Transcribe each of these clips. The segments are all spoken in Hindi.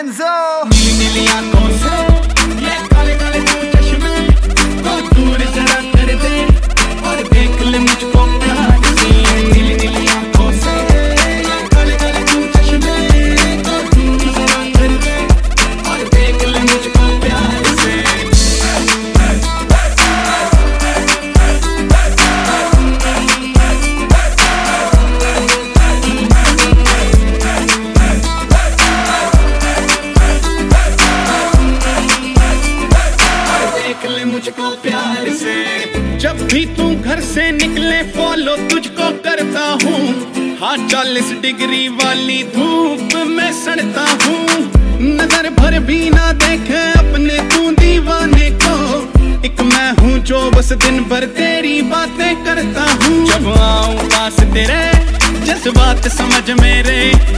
Enzo। नीली नीली आंखों से ये काले काले दो चश्मे को दूर जरा कर दे और देख ले मुझको प्यार से। नीली नीली आंखों से ये काले काले दो चश्मे को दूर जरा कर दे और देख ले मुझको प्यार से। मुझको प्यार से जब भी तू घर से निकले फॉलो तुझको करता हूँ। हाँ 40 डिग्री वाली धूप में सड़ता हूँ। नजर भर भी ना देखे अपने तू दीवाने को। एक मैं हूँ जो बस दिन भर तेरी बातें करता हूँ। जब आऊँ पास तेरे जज्बात समझ मेरे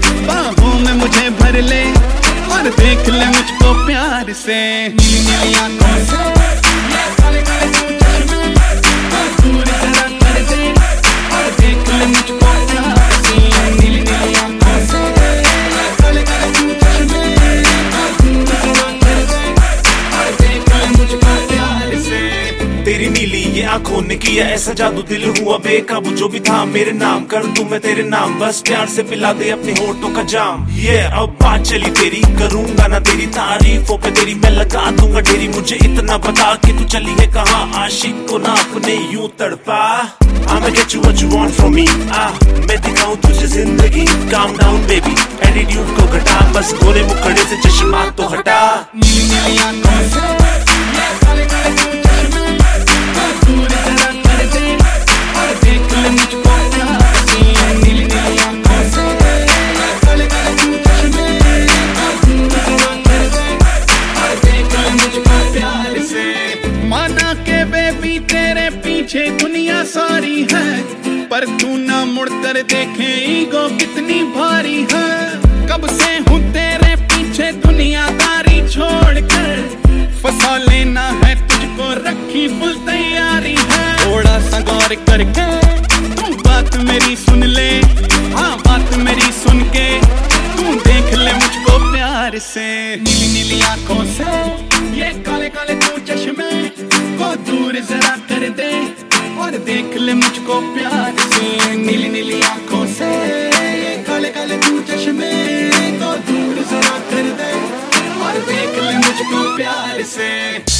बाहों में मुझे भर ले और देख ले मुझको प्यार से। नीली नीली आंखों से ये काले काले दो चश्मे को दूर जरा कर दे और देख ले मुझको प्यार से। नीली नीली आंखों से ये काले काले दो चश्मे को दूर जरा कर दे और देख ले मुझको प्यार से। तेरी नीली ये आंखों ने किया ऐसा जादू, दिल हुआ बेकाबू। जो भी था मेरे नाम कर दूं मैं तेरे नाम, बस प्यार से पिला दे अपने होठों का जाम। ये अब बात चली तेरी, करूंगा ना तेरी तारीफों पे तेरी मैं लगा दूंगा ढेरी। मुझे इतना बता कि तू चली है कहाँ, आशिक को ना अपने यूं तड़पा। I'ma get you what you want from me। मैं दिखाऊं तुझे जिंदगी। Calm down baby, एटीट्यूड को घटा, बस गोरे मुखड़े से चश्मा तो हटा। नीली नीली आंखों से ये काले काले दो चश्मे को दूर जरा कर दे और देख ले मुझको प्यार से। नीली नीली आंखों से ये काले काले दो चश्मे को दूर जरा कर दे और देख ले मुझको प्यार से। माना के बेबी तेरे पीछे दुनिया सारी है, पर तू ना मुड़ कर देखे ईगो कितनी भारी है। कब से हूँ तेरे पीछे दुनियादारी छोड़कर, फंसा लेना है तुझको रखी फुल तैयारी है। थोड़ा सा गौर करके तू बात मेरी सुन ले। हाँ बात मेरी सुन के तू देख ले मुझको प्यार से। नीली नीली आंखों से ये काले काले दो चश्मे को दूर जरा कर दे और देख ले मुझको प्यार से। नीली नीली आंखों से ये काले काले दो चश्मे को दूर जरा कर दे और देख ले मुझको प्यार से।